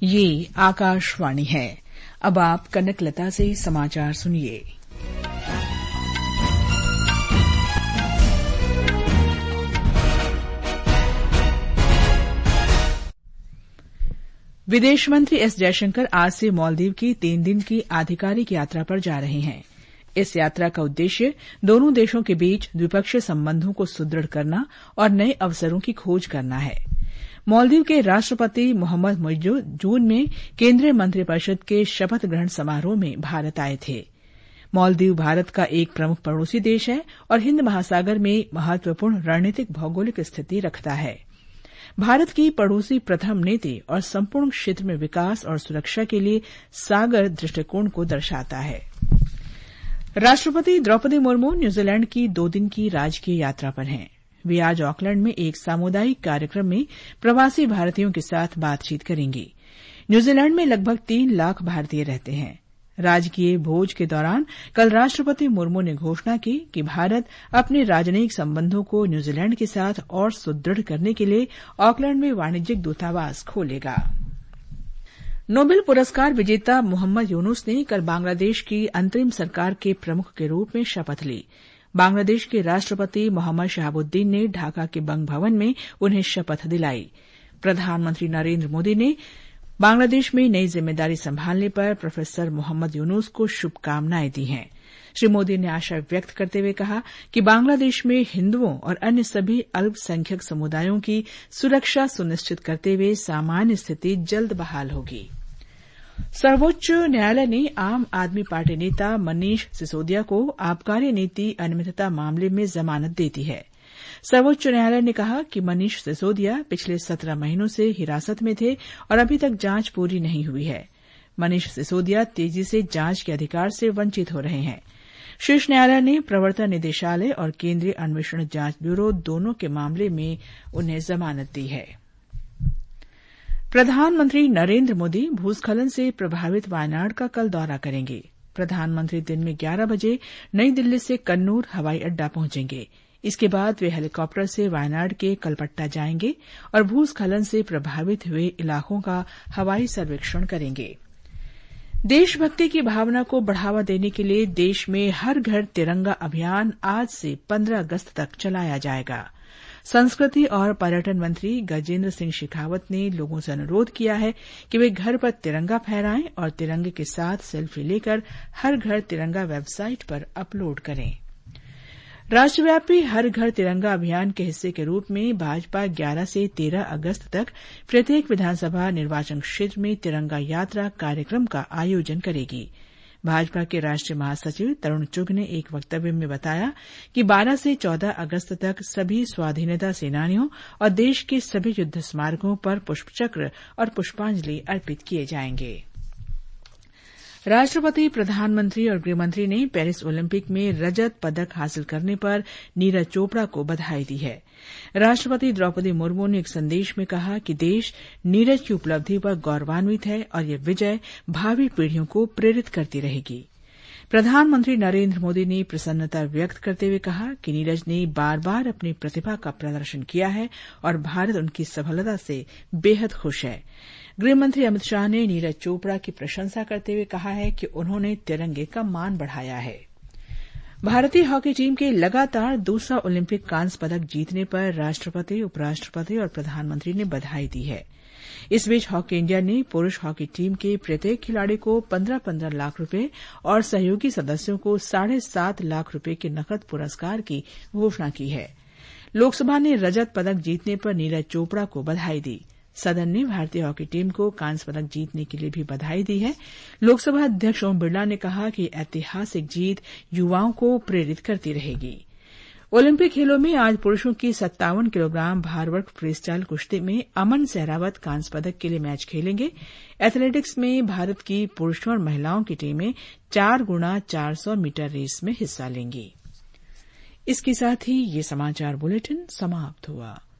ये आकाशवाणी है। अब आप कनकलता से समाचार सुनिए। विदेश मंत्री एस जयशंकर आज से मालदीव की 3 दिन की आधिकारिक यात्रा पर जा रहे हैं। इस यात्रा का उद्देश्य दोनों देशों के बीच द्विपक्षीय संबंधों को सुदृढ़ करना और नए अवसरों की खोज करना है। मालदीव के राष्ट्रपति मोहम्मद मुइज़्ज़ जून में केंद्रीय मंत्रिपरिषद के शपथ ग्रहण समारोह में भारत आए थे। मालदीव भारत का एक प्रमुख पड़ोसी देश है और हिंद महासागर में महत्वपूर्ण रणनीतिक भौगोलिक स्थिति रखता है। भारत की पड़ोसी प्रथम नीति और संपूर्ण क्षेत्र में विकास और सुरक्षा के लिए सागर दृष्टिकोण को दर्शाता है। राष्ट्रपति द्रौपदी मुर्मू न्यूजीलैंड की 2 दिन की राजकीय यात्रा पर हैं। वे आज ऑकलैंड में एक सामुदायिक कार्यक्रम में प्रवासी भारतीयों के साथ बातचीत करेंगी। न्यूजीलैंड में लगभग 3 लाख भारतीय रहते हैं। राजकीय भोज के दौरान कल राष्ट्रपति मुर्मू ने घोषणा की कि भारत अपने राजनयिक संबंधों को न्यूजीलैंड के साथ और सुदृढ़ करने के लिए ऑकलैंड में वाणिज्यिक दूतावास खोलेगा। नोबेल पुरस्कार विजेता मोहम्मद यूनुस ने कल बांग्लादेश की अंतरिम सरकार के प्रमुख के रूप में शपथ ली। बांग्लादेश के राष्ट्रपति मोहम्मद शहाबुद्दीन ने ढाका के बंग भवन में उन्हें शपथ दिलाई। प्रधानमंत्री नरेंद्र मोदी ने बांग्लादेश में नई जिम्मेदारी संभालने पर प्रोफेसर मोहम्मद यूनुस को शुभकामनाएं दी हैं। श्री मोदी ने आशा व्यक्त करते हुए कहा कि बांग्लादेश में हिंदुओं और अन्य सभी अल्पसंख्यक समुदायों की सुरक्षा सुनिश्चित करते हुए सामान्य स्थिति जल्द बहाल होगी। सर्वोच्च न्यायालय ने आम आदमी पार्टी नेता मनीष सिसोदिया को आबकारी नीति अनियमितता मामले में जमानत दे दी है। सर्वोच्च न्यायालय ने कहा कि मनीष सिसोदिया पिछले 17 महीनों से हिरासत में थे और अभी तक जांच पूरी नहीं हुई है। मनीष सिसोदिया तेजी से जांच के अधिकार से वंचित हो रहे हैं। शीर्ष न्यायालय ने प्रवर्तन निदेशालय और केंद्रीय अन्वेषण जांच ब्यूरो दोनों के मामले में उन्हें जमानत दी है। प्रधानमंत्री नरेंद्र मोदी भूस्खलन से प्रभावित वायनाड का कल दौरा करेंगे। प्रधानमंत्री दिन में 11 बजे नई दिल्ली से कन्नूर हवाई अड्डा पहुंचेंगे। इसके बाद वे हेलीकॉप्टर से वायनाड के कलपट्टा जाएंगे और भूस्खलन से प्रभावित हुए इलाकों का हवाई सर्वेक्षण करेंगे। देशभक्ति की भावना को बढ़ावा देने के लिए देश में हर घर तिरंगा अभियान आज से 15 अगस्त तक चलाया जाएगा। संस्कृति और पर्यटन मंत्री गजेंद्र सिंह शेखावत ने लोगों से अनुरोध किया है कि वे घर पर तिरंगा फहराएं और तिरंगे के साथ सेल्फी लेकर हर घर तिरंगा वेबसाइट पर अपलोड करें। राष्ट्रव्यापी हर घर तिरंगा अभियान के हिस्से के रूप में भाजपा 11 से 13 अगस्त तक प्रत्येक विधानसभा निर्वाचन क्षेत्र में तिरंगा यात्रा कार्यक्रम का आयोजन करेगी। भाजपा के राष्ट्रीय महासचिव तरुण चुघ ने एक वक्तव्य में बताया कि 12 से 14 अगस्त तक सभी स्वाधीनता सेनानियों और देश के सभी युद्ध स्मारकों पर पुष्पचक्र और पुष्पांजलि अर्पित किए जाएंगे। राष्ट्रपति, प्रधानमंत्री और गृहमंत्री ने पेरिस ओलंपिक में रजत पदक हासिल करने पर नीरज चोपड़ा को बधाई दी है। राष्ट्रपति द्रौपदी मुर्मू ने एक संदेश में कहा कि देश नीरज की उपलब्धि पर गौरवान्वित है और यह विजय भावी पीढ़ियों को प्रेरित करती रहेगी। प्रधानमंत्री नरेंद्र मोदी ने प्रसन्नता व्यक्त करते हुए कहा कि नीरज ने बार बार अपनी प्रतिभा का प्रदर्शन किया है और भारत उनकी सफलता से बेहद खुश है। गृहमंत्री अमित शाह ने नीरज चोपड़ा की प्रशंसा करते हुए कहा है कि उन्होंने तिरंगे का मान बढ़ाया है। भारतीय हॉकी टीम के लगातार दूसरा ओलंपिक कांस्य पदक जीतने पर राष्ट्रपति, उपराष्ट्रपति और प्रधानमंत्री ने बधाई दी है। इस बीच हॉकी इंडिया ने पुरुष हॉकी टीम के प्रत्येक खिलाड़ी को 15-15 लाख रुपए और सहयोगी सदस्यों को 7.5 लाख रुपए के नकद पुरस्कार की घोषणा की है। लोकसभा ने रजत पदक जीतने पर नीरज चोपड़ा को बधाई दी। सदन ने भारतीय हॉकी टीम को कांस्य पदक जीतने के लिए भी बधाई दी है। लोकसभा अध्यक्ष ओम बिरला ने कहा कि ऐतिहासिक जीत युवाओं को प्रेरित करती रहेगी। ओलंपिक खेलों में आज पुरुषों की 57 किलोग्राम भार वर्ग फ्रीस्टाइल कुश्ती में अमन सहरावत कांस्य पदक के लिए मैच खेलेंगे। एथलेटिक्स में भारत की पुरुषों और महिलाओं की टीमें 4x400 मीटर रेस में हिस्सा लेंगी। इसके साथ ही ये समाचार बुलेटिन समाप्त हुआ।